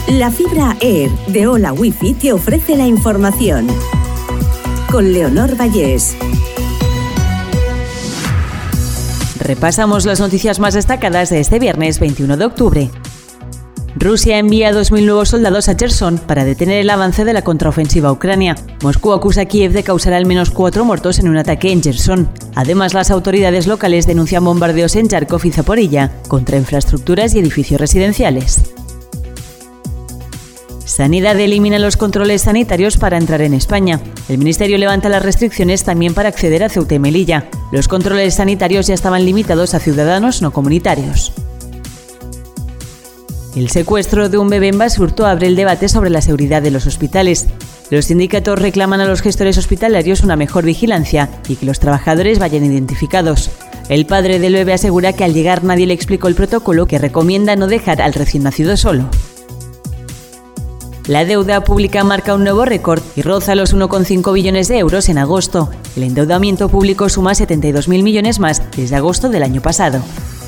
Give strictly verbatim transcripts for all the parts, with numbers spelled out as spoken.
La fibra Air de Hola Wifi te ofrece la información. Con Leonor Vallés. Repasamos las noticias más destacadas de este viernes veintiuno de octubre. Rusia envía dos mil nuevos soldados a Cherson para detener el avance de la contraofensiva a Ucrania. Moscú acusa a Kiev de causar al menos cuatro muertos en un ataque en Cherson. Además, las autoridades locales denuncian bombardeos en Kharkov y Zaporilla contra infraestructuras y edificios residenciales. Sanidad elimina los controles sanitarios para entrar en España. El Ministerio levanta las restricciones también para acceder a Ceuta y Melilla. Los controles sanitarios ya estaban limitados a ciudadanos no comunitarios. El secuestro de un bebé en Basurto abre el debate sobre la seguridad de los hospitales. Los sindicatos reclaman a los gestores hospitalarios una mejor vigilancia y que los trabajadores vayan identificados. El padre del bebé asegura que al llegar nadie le explicó el protocolo que recomienda no dejar al recién nacido solo. La deuda pública marca un nuevo récord y roza los uno coma cinco billones de euros en agosto. El endeudamiento público suma setenta y dos mil millones más desde agosto del año pasado.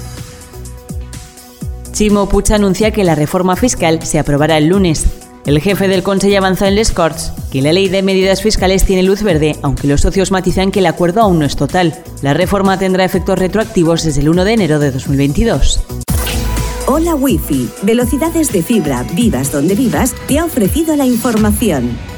Ximo Puig anuncia que la reforma fiscal se aprobará el lunes. El jefe del Consell avanza en les Corts que la ley de medidas fiscales tiene luz verde, aunque los socios matizan que el acuerdo aún no es total. La reforma tendrá efectos retroactivos desde el uno de enero de dos mil veintidós. Hola Wifi, velocidades de fibra, vivas donde vivas, te ha ofrecido la información.